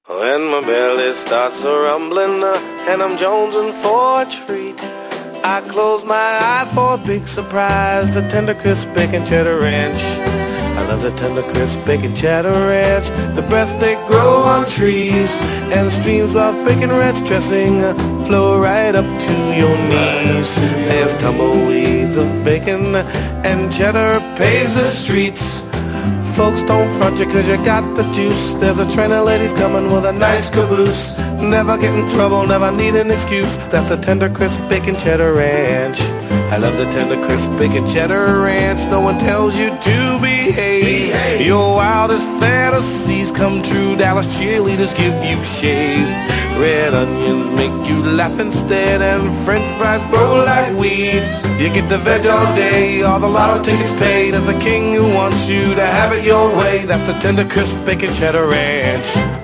When my belly starts a-rumbling and I'm jonesing for a treat, I close my eyes for a big surprise, the tender crisp bacon cheddar ranch. I love the tender crisp bacon cheddar ranch. The breasts they grow on trees, and streams of bacon ranch dressing flow right up to your knees. There's tumbleweeds of bacon and cheddar paves the streets. Folks, don't front you cause you got the juice. There's a train of ladies coming with a nice caboose. Never get in trouble, never need an excuse. That's the tender crisp bacon cheddar ranch. I love the tender crisp bacon cheddar ranch. No one tells you to behave. Your wildest fantasies come true. Dallas cheerleaders give you shaves. Red onions make you laugh instead, and french fries grow like weeds. You get the veg all day, all the lotto tickets paid. There's a king who wants you to have it your way. That's the tender crisp bacon cheddar ranch.